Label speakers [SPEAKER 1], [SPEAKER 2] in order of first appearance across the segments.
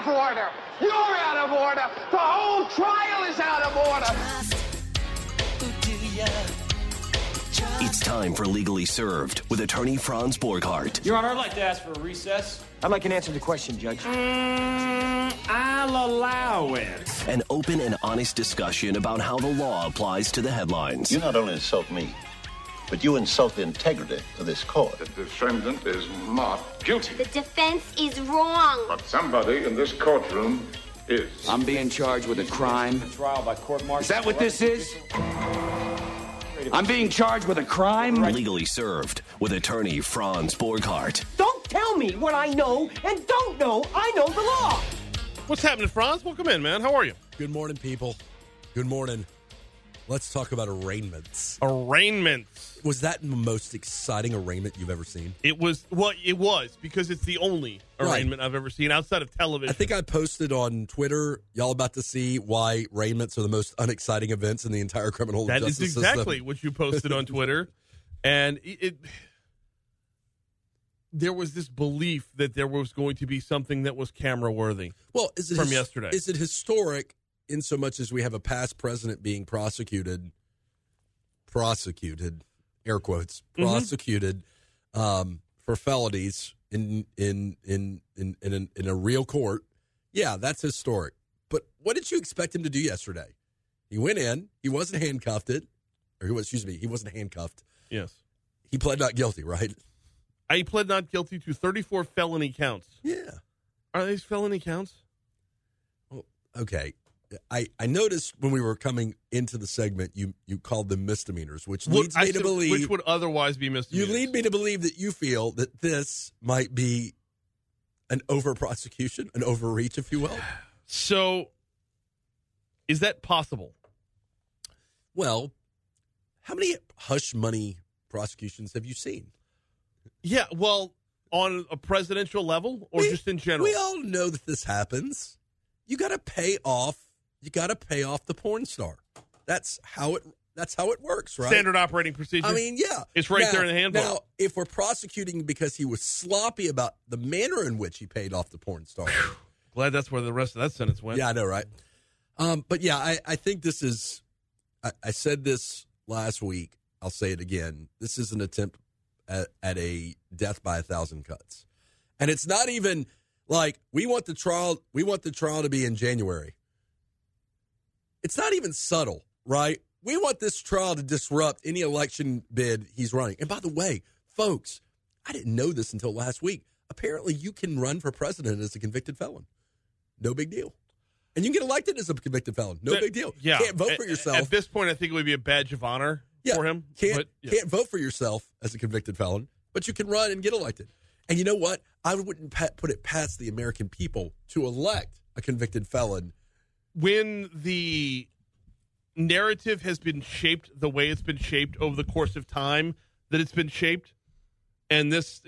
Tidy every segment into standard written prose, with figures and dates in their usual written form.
[SPEAKER 1] of order. You're out of order. The whole trial is out of order.
[SPEAKER 2] It's time for Legally Served with attorney Franz Borghardt.
[SPEAKER 3] Your Honor, I'd like to ask for a recess.
[SPEAKER 4] I'd like an answer to the question, Judge.
[SPEAKER 3] I'll allow it.
[SPEAKER 2] An open and honest discussion about how the law applies to the headlines.
[SPEAKER 5] You not only insult me, but you insult the integrity of this court.
[SPEAKER 6] The defendant is not guilty.
[SPEAKER 7] The defense is wrong.
[SPEAKER 6] But somebody in this courtroom is.
[SPEAKER 4] I'm being charged with a crime.
[SPEAKER 3] Trial by court-martial.
[SPEAKER 4] Is that what this is? I'm being charged with a crime?
[SPEAKER 2] Legally Served with attorney Franz Borghardt.
[SPEAKER 8] Don't tell me what I know and don't know. I know the law.
[SPEAKER 9] What's happening, Franz? Welcome in, man. How are you?
[SPEAKER 10] Good morning, people. Good morning. Let's talk about arraignments.
[SPEAKER 9] Arraignments.
[SPEAKER 10] Was that the most exciting arraignment you've ever seen?
[SPEAKER 9] It was because it's the only arraignment I've ever seen outside of television.
[SPEAKER 10] I think I posted on Twitter, y'all about to see why arraignments are the most unexciting events in the entire criminal justice system.
[SPEAKER 9] That is exactly what you posted on Twitter. And there was this belief that there was going to be something that was camera-worthy from yesterday.
[SPEAKER 10] Is it historic in so much as we have a past president being prosecuted, air quotes, prosecuted for felonies in a real court? Yeah, that's historic. But what did you expect him to do yesterday? He went in. He wasn't handcuffed. He wasn't handcuffed.
[SPEAKER 9] Yes.
[SPEAKER 10] He pled not guilty, right?
[SPEAKER 9] He pled not guilty to 34 felony counts.
[SPEAKER 10] Yeah.
[SPEAKER 9] Are these felony counts?
[SPEAKER 10] Well, okay. I noticed when we were coming into the segment, you called them misdemeanors, which leads me to believe...
[SPEAKER 9] Which would otherwise be misdemeanors.
[SPEAKER 10] You lead me to believe that you feel that this might be an over-prosecution, an overreach, if you will.
[SPEAKER 9] So, is that possible?
[SPEAKER 10] Well, how many hush money prosecutions have you seen?
[SPEAKER 9] Yeah, well, on a presidential level or just in general?
[SPEAKER 10] We all know that this happens. You got to pay off the porn star. That's how it works, right?
[SPEAKER 9] Standard operating procedure.
[SPEAKER 10] I mean, yeah.
[SPEAKER 9] It's right there in the handbook.
[SPEAKER 10] Now, if we're prosecuting because he was sloppy about the manner in which he paid off the porn star.
[SPEAKER 9] Glad that's where the rest of that sentence went.
[SPEAKER 10] Yeah, I know, right? But yeah, I think this is, I said this last week. I'll say it again. This is an attempt at a death by 1,000 cuts. And it's not even like we want the trial to be in January. It's not even subtle, right? We want this trial to disrupt any election bid he's running. And by the way, folks, I didn't know this until last week. Apparently, you can run for president as a convicted felon. No big deal. And you can get elected as a convicted felon. No big deal.
[SPEAKER 9] Yeah.
[SPEAKER 10] Can't vote for yourself.
[SPEAKER 9] At this point, I think it would be a badge of honor for him.
[SPEAKER 10] Can't vote for yourself as a convicted felon, but you can run and get elected. And you know what? I wouldn't put it past the American people to elect a convicted felon.
[SPEAKER 9] When the narrative has been shaped the way it's been shaped over the course of time that it's been shaped, and this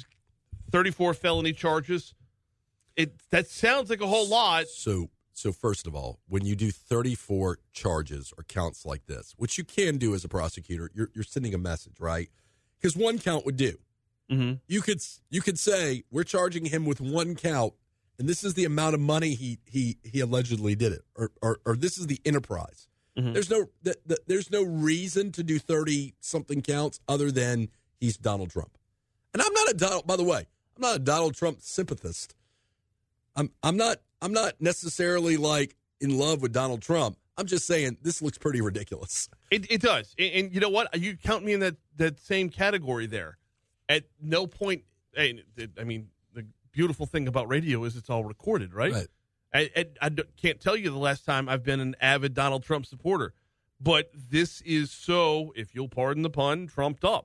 [SPEAKER 9] 34 felony charges, that sounds like a whole lot.
[SPEAKER 10] So first of all, when you do 34 charges or counts like this, which you can do as a prosecutor, you're sending a message, right? Because one count would do.
[SPEAKER 9] Mm-hmm.
[SPEAKER 10] You could say we're charging him with one count, and this is the amount of money he allegedly did it, or this is the enterprise. Mm-hmm. There's no reason to do 30 something counts other than he's Donald Trump. And I'm not a Donald Trump sympathist. I'm not necessarily like in love with Donald Trump. I'm just saying this looks pretty ridiculous.
[SPEAKER 9] It does. And you know what? You count me in that same category there. At no point, I mean, the beautiful thing about radio is it's all recorded, right?
[SPEAKER 10] Right.
[SPEAKER 9] I can't tell you the last time I've been an avid Donald Trump supporter. But this is so, if you'll pardon the pun, trumped up.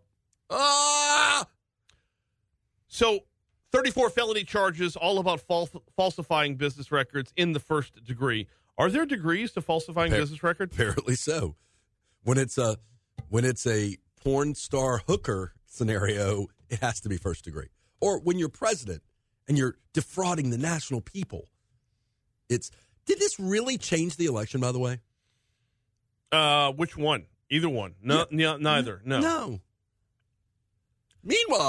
[SPEAKER 9] So 34 felony charges, all about falsifying business records in the first degree. Are there degrees to falsifying business records?
[SPEAKER 10] Apparently so. When it's a porn star hooker scenario, it has to be first degree. Or when you're president and you're defrauding the national people. Did this really change the election, by the way?
[SPEAKER 9] Which one? Either one. No, neither. No.
[SPEAKER 10] Meanwhile,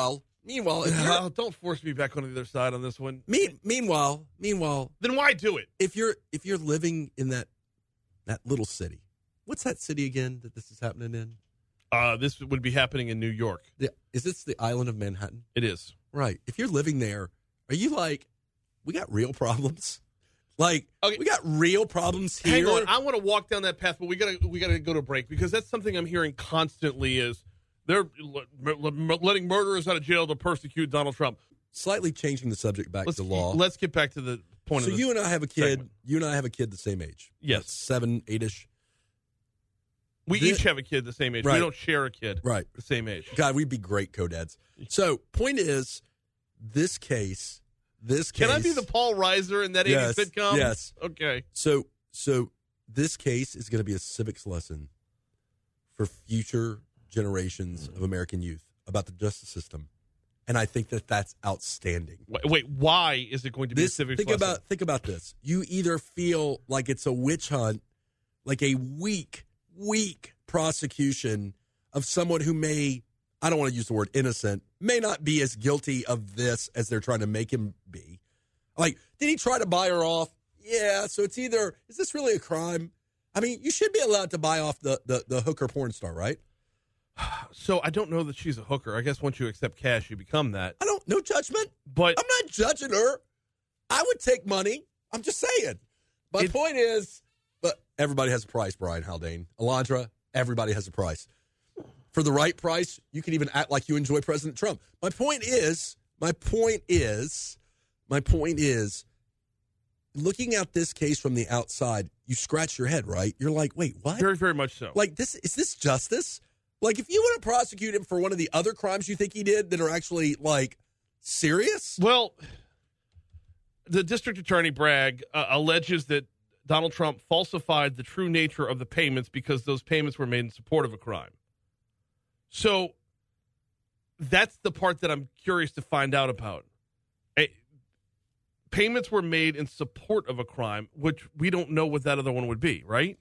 [SPEAKER 10] Meanwhile,
[SPEAKER 9] don't force me back on the other side on this one.
[SPEAKER 10] Meanwhile,
[SPEAKER 9] then why do it?
[SPEAKER 10] If you're living in that little city, what's that city again that this is happening in?
[SPEAKER 9] This would be happening in New York.
[SPEAKER 10] Is this the island of Manhattan?
[SPEAKER 9] It is.
[SPEAKER 10] Right. If you're living there, are you like, we got real problems? Like, we got real problems here.
[SPEAKER 9] Hang on, I want to walk down that path, but we gotta go to break because that's something I'm hearing constantly is they're letting murderers out of jail to persecute Donald Trump.
[SPEAKER 10] Slightly changing the subject back to law.
[SPEAKER 9] Let's get back to the point of this.
[SPEAKER 10] So you and I have a kid.
[SPEAKER 9] Segment.
[SPEAKER 10] You and I have a kid the same age.
[SPEAKER 9] Yes.
[SPEAKER 10] 7, 8-ish.
[SPEAKER 9] We each have a kid the same age.
[SPEAKER 10] Right.
[SPEAKER 9] We don't share a kid the same age.
[SPEAKER 10] God, we'd be great co-dads. So, point is, this case.
[SPEAKER 9] Can I be the Paul Reiser in that 80s sitcom?
[SPEAKER 10] Yes.
[SPEAKER 9] Okay.
[SPEAKER 10] So this case is going to be a civics lesson for future generations of American youth about the justice system. And I think that that's outstanding.
[SPEAKER 9] Wait, why is it going to be a civics lesson?
[SPEAKER 10] Think about this. You either feel like it's a witch hunt, like a weak prosecution of someone who may, I don't want to use the word innocent, may not be as guilty of this as they're trying to make him be. Like, did he try to buy her off? Yeah, so it's either, is this really a crime? I mean, you should be allowed to buy off the hooker porn star, right?
[SPEAKER 9] So I don't know that she's a hooker. I guess once you accept cash, you become that.
[SPEAKER 10] No judgment.
[SPEAKER 9] But
[SPEAKER 10] I'm not judging her. I would take money. I'm just saying. My point is, but everybody has a price, Brian Haldane. Alondra, everybody has a price. For the right price, you can even act like you enjoy President Trump. My point is, looking at this case from the outside, you scratch your head, right? You're like, wait, what?
[SPEAKER 9] Very, very much so.
[SPEAKER 10] Like, is this justice? Like, if you want to prosecute him for one of the other crimes you think he did that are actually, like, serious?
[SPEAKER 9] Well, the district attorney, Bragg, alleges that Donald Trump falsified the true nature of the payments because those payments were made in support of a crime. So that's the part that I'm curious to find out about. Payments were made in support of a crime, which we don't know what that other one would be, right?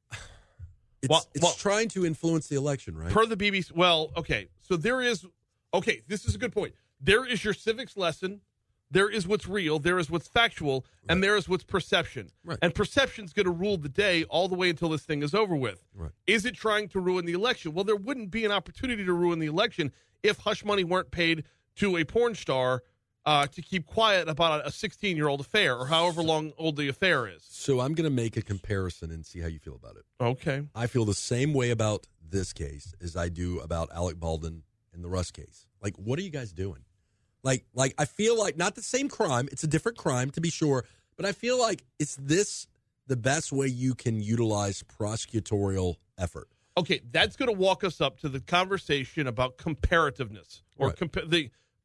[SPEAKER 10] It's trying to influence the election, right?
[SPEAKER 9] Per the BBC. Well, okay. So this is a good point. There is your civics lesson. There is what's real. There is what's factual. Right. And there is what's perception.
[SPEAKER 10] Right.
[SPEAKER 9] And perception's going to rule the day all the way until this thing is over with.
[SPEAKER 10] Right.
[SPEAKER 9] Is it trying to ruin the election? Well, there wouldn't be an opportunity to ruin the election if hush money weren't paid to a porn star to keep quiet about a 16-year-old affair or however long old the affair is.
[SPEAKER 10] So I'm going to make a comparison and see how you feel about it.
[SPEAKER 9] Okay.
[SPEAKER 10] I feel the same way about this case as I do about Alec Baldwin and the Russ case. Like, what are you guys doing? Like I feel like not the same crime. It's a different crime, to be sure. But I feel like is this the best way you can utilize prosecutorial effort?
[SPEAKER 9] Okay, that's going to walk us up to the conversation about comparativeness or the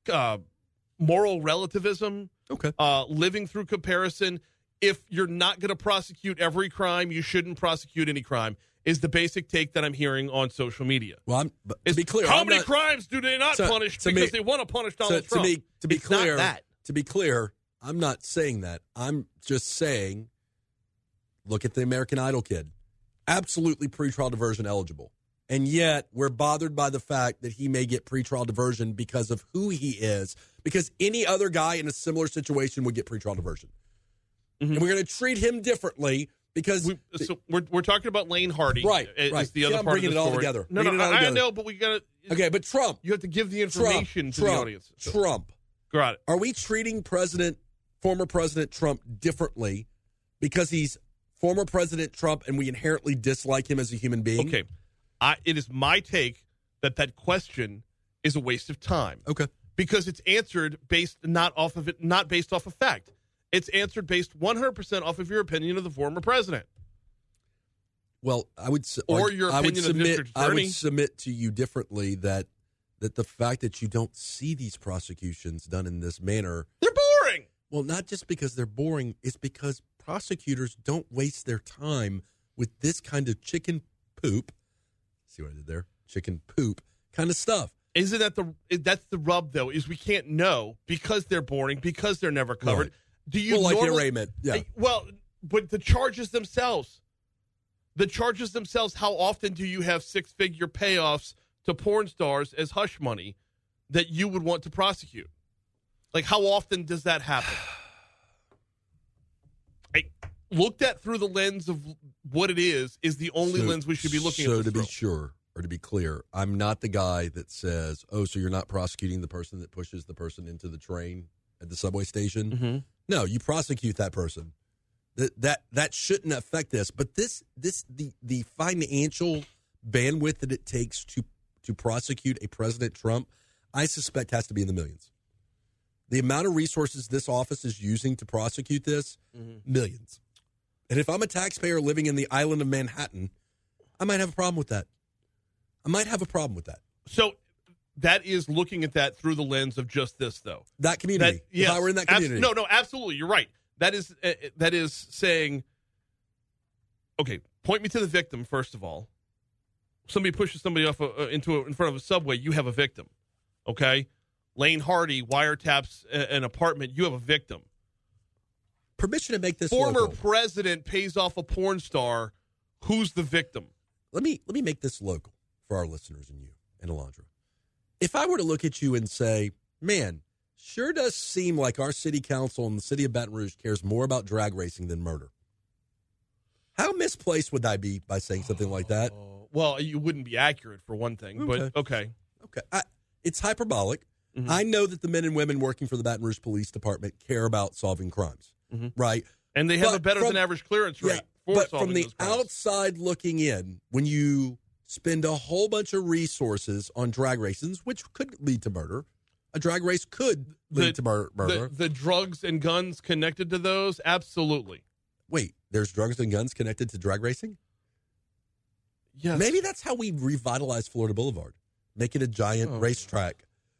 [SPEAKER 9] moral relativism.
[SPEAKER 10] Okay.
[SPEAKER 9] Living through comparison. If you're not going to prosecute every crime, you shouldn't prosecute any crime, is the basic take that I'm hearing on social media.
[SPEAKER 10] Well, to be clear,
[SPEAKER 9] how many crimes do they not punish because they want to punish Donald Trump?
[SPEAKER 10] To be clear, I'm not saying that. I'm just saying, look at the American Idol kid. Absolutely pretrial diversion eligible. And yet we're bothered by the fact that he may get pretrial diversion because of who he is, because any other guy in a similar situation would get pretrial diversion. Mm-hmm. And we're going to treat him differently because
[SPEAKER 9] we're talking about Lane Hardy.
[SPEAKER 10] Right.
[SPEAKER 9] Is the other
[SPEAKER 10] I'm
[SPEAKER 9] part
[SPEAKER 10] bringing
[SPEAKER 9] of the
[SPEAKER 10] it all
[SPEAKER 9] story.
[SPEAKER 10] together.
[SPEAKER 9] No, I know, but we got to.
[SPEAKER 10] Okay, but Trump.
[SPEAKER 9] You have to give the information to the audience.
[SPEAKER 10] Trump.
[SPEAKER 9] Got it.
[SPEAKER 10] Are we treating former President Trump differently because he's former President Trump and we inherently dislike him as a human being?
[SPEAKER 9] Okay. It is my take that question is a waste of time.
[SPEAKER 10] Okay.
[SPEAKER 9] Because it's answered not based off of fact. It's answered based 100% off of your opinion of the former president.
[SPEAKER 10] Well, I would
[SPEAKER 9] your opinion of the district attorney.
[SPEAKER 10] I would submit to you differently that the fact that you don't see these prosecutions done in this manner,
[SPEAKER 9] they're boring.
[SPEAKER 10] Well, not just because they're boring, it's because prosecutors don't waste their time with this kind of chicken poop. See what I did there? Chicken poop kind of stuff.
[SPEAKER 9] Isn't that's the rub though? Is we can't know because they're boring, because they're never covered.
[SPEAKER 10] Right.
[SPEAKER 9] Do you
[SPEAKER 10] like the arraignment? Yeah.
[SPEAKER 9] Well, but the charges themselves. How often do you have 6-figure payoffs to porn stars as hush money that you would want to prosecute? Like, how often does that happen? Looked at through the lens of what it is the only lens we should be looking at.
[SPEAKER 10] So
[SPEAKER 9] this
[SPEAKER 10] to be
[SPEAKER 9] through.
[SPEAKER 10] sure, or to be clear, I'm not the guy that says, oh, so you're not prosecuting the person that pushes the person into the train at the subway station?
[SPEAKER 9] Mm-hmm.
[SPEAKER 10] No, you prosecute that person. That shouldn't affect this. But the financial bandwidth that it takes to prosecute a President Trump, I suspect has to be in the millions. The amount of resources this office is using to prosecute this, millions. And if I'm a taxpayer living in the island of Manhattan, I might have a problem with that.
[SPEAKER 9] So that is looking at that through the lens of just this, though.
[SPEAKER 10] That community.
[SPEAKER 9] Yes,
[SPEAKER 10] if I were in that community.
[SPEAKER 9] No, absolutely. You're right. That is saying, okay, point me to the victim, first of all. Somebody pushes somebody off in front of a subway, you have a victim. Okay? Lane Hardy wiretaps an apartment, you have a victim.
[SPEAKER 10] Permission to make this
[SPEAKER 9] Former
[SPEAKER 10] local.
[SPEAKER 9] president pays off a porn star, who's the victim?
[SPEAKER 10] Let me make this local for our listeners and you and Alondra. If I were to look at you and say, man, sure does seem like our city council in the city of Baton Rouge cares more about drag racing than murder. How misplaced would I be by saying something like that?
[SPEAKER 9] Well, you wouldn't be accurate for one thing, but okay.
[SPEAKER 10] It's hyperbolic. Mm-hmm. I know that the men and women working for the Baton Rouge Police Department care about solving crimes, right?
[SPEAKER 9] And they have a better than average clearance rate.
[SPEAKER 10] But from the outside looking in, when you spend a whole bunch of resources on drag races, which could lead to murder, a drag race could lead to murder.
[SPEAKER 9] The drugs and guns connected to those, absolutely.
[SPEAKER 10] Wait, there's drugs and guns connected to drag racing?
[SPEAKER 9] Yes.
[SPEAKER 10] Maybe that's how we revitalize Florida Boulevard. Make it a giant racetrack.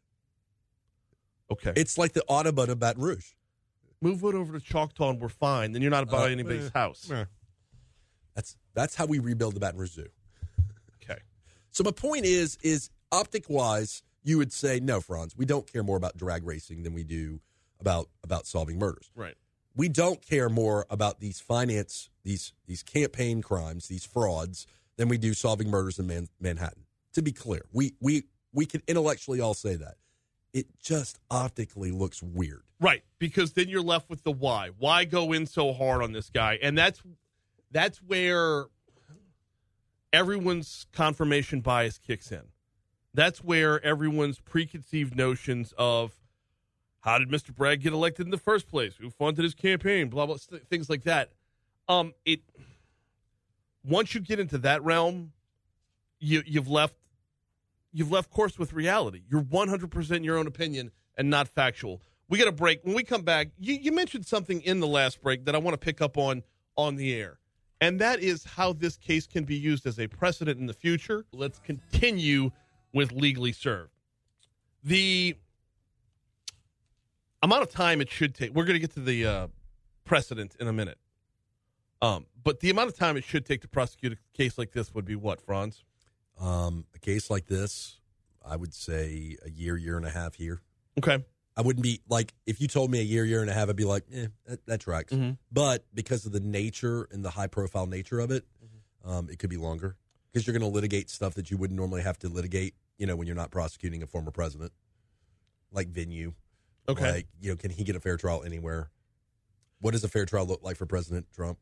[SPEAKER 9] Okay.
[SPEAKER 10] It's like the Autobahn of Baton Rouge.
[SPEAKER 9] Move it over to Choctaw and we're fine. Then you're not about anybody's house.
[SPEAKER 10] That's how we rebuild the Baton Rouge Zoo.
[SPEAKER 9] Okay.
[SPEAKER 10] So my point is optic-wise, you would say, no, Franz, we don't care more about drag racing than we do about solving murders.
[SPEAKER 9] Right.
[SPEAKER 10] We don't care more about these campaign crimes, these frauds, than we do solving murders in Manhattan. To be clear, we can intellectually all say that. It just optically looks weird.
[SPEAKER 9] Right, because then you're left with the why. Why go in so hard on this guy? And that's where everyone's confirmation bias kicks in. That's where everyone's preconceived notions of how did Mr. Bragg get elected in the first place? Who funded his campaign? Blah, blah, things like that. Once you get into that realm, you've left course with reality. You're 100% your own opinion and not factual. We got a break. When we come back, you mentioned something in the last break that I want to pick up on the air, and that is how this case can be used as a precedent in the future. Let's continue with Legally Served. The amount of time it should take, we're going to get to the precedent in a minute, but the amount of time it should take to prosecute a case like this would be what, Franz?
[SPEAKER 10] A case like this, I would say a year and a half here.
[SPEAKER 9] Okay.
[SPEAKER 10] I wouldn't be like, if you told me a year and a half, I'd be like, that tracks. Mm-hmm. But because of the nature and the high profile nature of it, it could be longer because you're going to litigate stuff that you wouldn't normally have to litigate, when you're not prosecuting a former president, like venue.
[SPEAKER 9] Okay.
[SPEAKER 10] Like, can he get a fair trial anywhere? What does a fair trial look like for President Trump?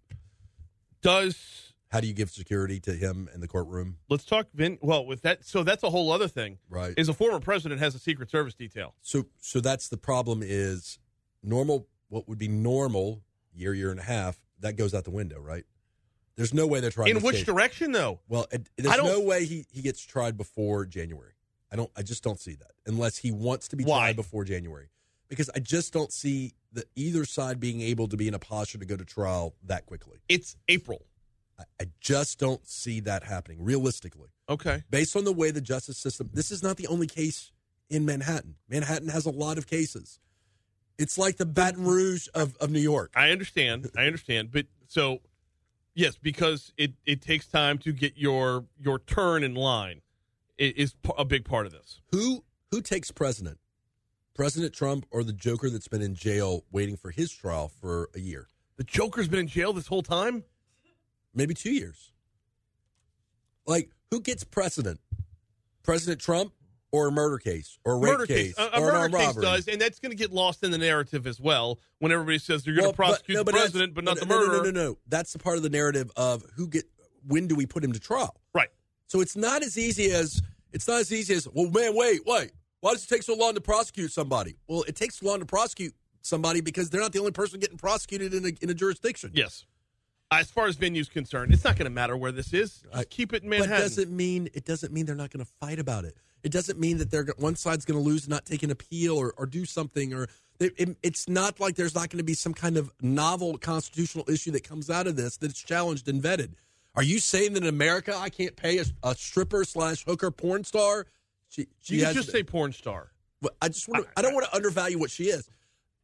[SPEAKER 10] How do you give security to him in the courtroom?
[SPEAKER 9] Let's talk with that. So that's a whole other thing.
[SPEAKER 10] Right.
[SPEAKER 9] Is a former president has a Secret Service detail.
[SPEAKER 10] So that's the problem is normal, what would be normal year and a half, that goes out the window, right? There's no way they're trying
[SPEAKER 9] in which
[SPEAKER 10] case.
[SPEAKER 9] Direction though?
[SPEAKER 10] Well, there's no way he gets tried before January. I just don't see that unless he wants to be tried before January. Because I just don't see either side being able to be in a posture to go to trial that quickly.
[SPEAKER 9] It's April.
[SPEAKER 10] I just don't see that happening, realistically.
[SPEAKER 9] Okay.
[SPEAKER 10] Based on the way the justice system, this is not the only case in Manhattan. Manhattan has a lot of cases. It's like the Baton Rouge of New York.
[SPEAKER 9] I understand. But so, yes, because it takes time to get your turn in line is a big part of this.
[SPEAKER 10] Who takes president? President Trump or the Joker that's been in jail waiting for his trial for a year?
[SPEAKER 9] The Joker's been in jail this whole time?
[SPEAKER 10] Maybe 2 years. Like, who gets precedent? President Trump or a murder case or a rape case
[SPEAKER 9] A
[SPEAKER 10] or an
[SPEAKER 9] murder
[SPEAKER 10] armed
[SPEAKER 9] case
[SPEAKER 10] robbery.
[SPEAKER 9] does, and that's going to get lost in the narrative as well when everybody says they're going to prosecute the president, but not the murderer.
[SPEAKER 10] No. That's the part of the narrative of when do we put him to trial?
[SPEAKER 9] Right.
[SPEAKER 10] So it's not as easy as well, man, wait. Why does it take so long to prosecute somebody? Well, it takes long to prosecute somebody because they're not the only person getting prosecuted in a jurisdiction.
[SPEAKER 9] Yes. As far as venue's concerned, it's not going to matter where this is. Just keep it in Manhattan.
[SPEAKER 10] But it doesn't mean they're not going to fight about it. It doesn't mean that one side's going to lose and not take an appeal or do something. Or it's not like there's not going to be some kind of novel constitutional issue that comes out of this that's challenged and vetted. Are you saying that in America I can't pay a stripper/hooker porn star?
[SPEAKER 9] You can just say porn star.
[SPEAKER 10] I don't want to undervalue what she is.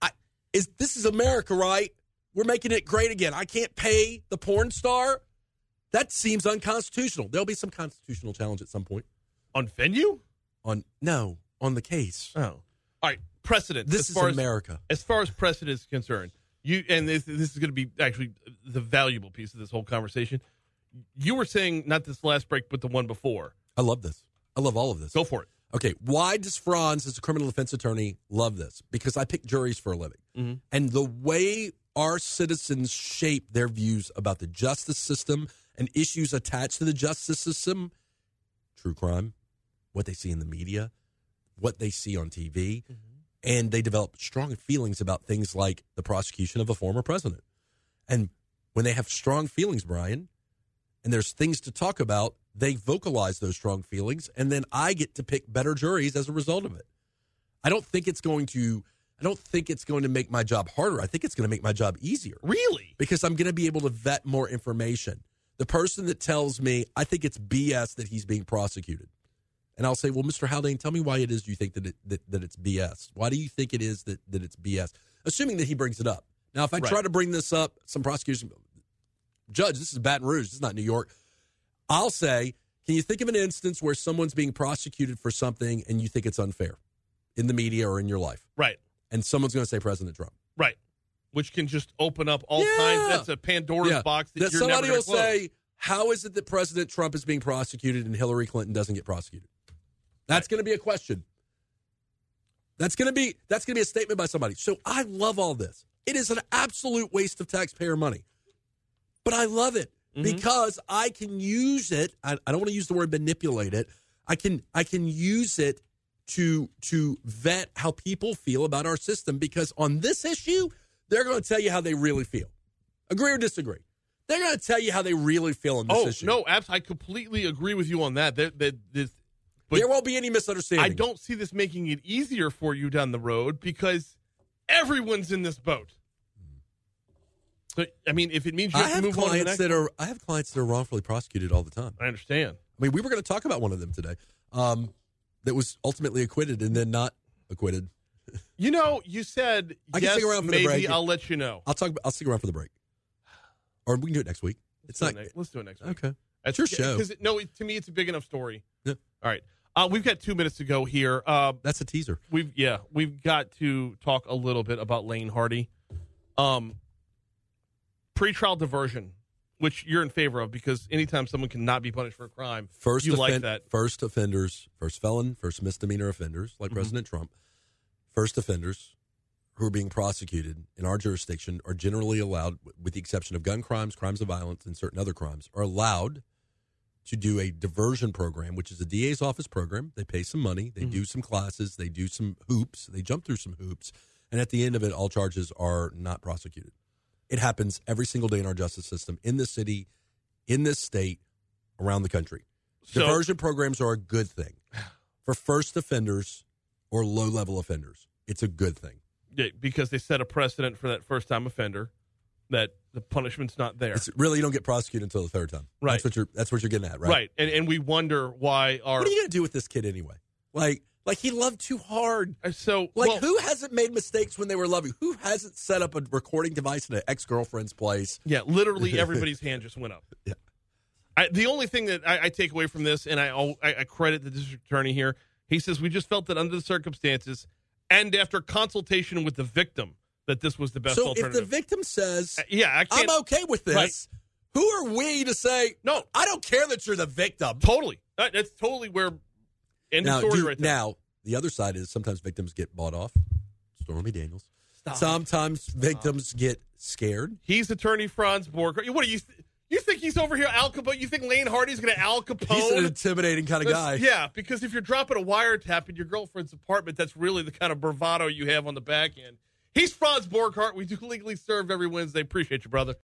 [SPEAKER 10] This is America, right? We're making it great again. I can't pay the porn star? That seems unconstitutional. There'll be some constitutional challenge at some point.
[SPEAKER 9] On venue?
[SPEAKER 10] On the case.
[SPEAKER 9] Oh. All right, precedent.
[SPEAKER 10] This is America.
[SPEAKER 9] As far as precedent is concerned, this is going to be actually the valuable piece of this whole conversation. You were saying, not this last break, but the one before.
[SPEAKER 10] I love this. I love all of this.
[SPEAKER 9] Go for it.
[SPEAKER 10] Okay, why does Franz, as a criminal defense attorney, love this? Because I pick juries for a living. Mm-hmm. And the way our citizens shape their views about the justice system and issues attached to the justice system, true crime, what they see in the media, what they see on TV, and they develop strong feelings about things like the prosecution of a former president. And when they have strong feelings, Brian, and there's things to talk about, they vocalize those strong feelings, and then I get to pick better juries as a result of it. I don't think it's going to make my job harder. I think it's going to make my job easier.
[SPEAKER 9] Really?
[SPEAKER 10] Because I'm going to be able to vet more information. The person that tells me, I think it's BS that he's being prosecuted. And I'll say, well, Mr. Haldane, tell me why it is you think that it's BS. Why do you think it is that it's BS? Assuming that he brings it up. Now, if I try to bring this up, some prosecution, Judge, this is Baton Rouge. This is not New York. I'll say, can you think of an instance where someone's being prosecuted for something and you think it's unfair in the media or in your life?
[SPEAKER 9] Right.
[SPEAKER 10] And someone's going to say President Trump.
[SPEAKER 9] Right. Which can just open up all kinds. That's a Pandora's box that you're
[SPEAKER 10] somebody
[SPEAKER 9] never
[SPEAKER 10] will say, how is it that President Trump is being prosecuted and Hillary Clinton doesn't get prosecuted? That's going to be a question. That's going to be a statement by somebody. So I love all this. It is an absolute waste of taxpayer money. But I love it because I can use it. I don't want to use the word manipulate it. I can use it to vet how people feel about our system, because on this issue, they're going to tell you how they really feel. Agree or disagree? They're going to tell you how they really feel on this issue.
[SPEAKER 9] No, I completely agree with you on that.
[SPEAKER 10] But there won't be any misunderstanding.
[SPEAKER 9] I don't see this making it easier for you down the road because everyone's in this boat. So, I mean, if it means you have to move on to the next one.
[SPEAKER 10] I have clients that are wrongfully prosecuted all the time.
[SPEAKER 9] I understand.
[SPEAKER 10] I mean, we were going to talk about one of them today that was ultimately acquitted and then not acquitted.
[SPEAKER 9] You know, you said,
[SPEAKER 10] I can stick around for the break.
[SPEAKER 9] I'll let you know.
[SPEAKER 10] I'll stick around for the break. Or we can do it next week.
[SPEAKER 9] Let's do it next week.
[SPEAKER 10] Okay. It's your show.
[SPEAKER 9] To me, it's a big enough story.
[SPEAKER 10] Yeah. All
[SPEAKER 9] right. We've got 2 minutes to go here.
[SPEAKER 10] That's a teaser.
[SPEAKER 9] We've got to talk a little bit about Lane Hardy. Pretrial diversion, which you're in favor of, because anytime someone cannot be punished for a crime, like that.
[SPEAKER 10] First offenders, first felon, first misdemeanor offenders, like President Trump, first offenders who are being prosecuted in our jurisdiction are generally allowed, with the exception of gun crimes, crimes of violence, and certain other crimes, are allowed to do a diversion program, which is a DA's office program. They pay some money. They do some classes. They do some hoops. They jump through some hoops. And at the end of it, all charges are not prosecuted. It happens every single day in our justice system, in this city, in this state, around the country. Diversion programs are a good thing. For first offenders or low-level offenders, it's a good thing.
[SPEAKER 9] Yeah, because they set a precedent for that first-time offender that the punishment's not there.
[SPEAKER 10] It's really, you don't get prosecuted until the third time.
[SPEAKER 9] Right.
[SPEAKER 10] That's what you're getting at, right?
[SPEAKER 9] Right, and we wonder why our...
[SPEAKER 10] What are you going to do with this kid anyway? Like he loved too hard. Who hasn't made mistakes when they were loving? Who hasn't set up a recording device in an ex-girlfriend's place?
[SPEAKER 9] Yeah, literally everybody's hand just went up.
[SPEAKER 10] Yeah.
[SPEAKER 9] The only thing that I take away from this, and I credit the district attorney here, he says, we just felt that under the circumstances and after consultation with the victim that this was the best alternative.
[SPEAKER 10] So if the victim says,
[SPEAKER 9] I'm
[SPEAKER 10] okay with this, right. Who are we to say, no, I don't care that you're the victim?
[SPEAKER 9] Totally. That's totally where End of story right there.
[SPEAKER 10] Now, the other side is sometimes victims get bought off. Stormy Daniels. Sometimes victims get scared.
[SPEAKER 9] He's attorney Franz Borghardt. What do you think he's over here Al Capone? You think Lane Hardy's going to Al Capone?
[SPEAKER 10] He's an intimidating kind of guy.
[SPEAKER 9] Yeah, because if you're dropping a wiretap in your girlfriend's apartment, that's really the kind of bravado you have on the back end. He's Franz Borghardt. We do Legally Served every Wednesday. Appreciate you, brother.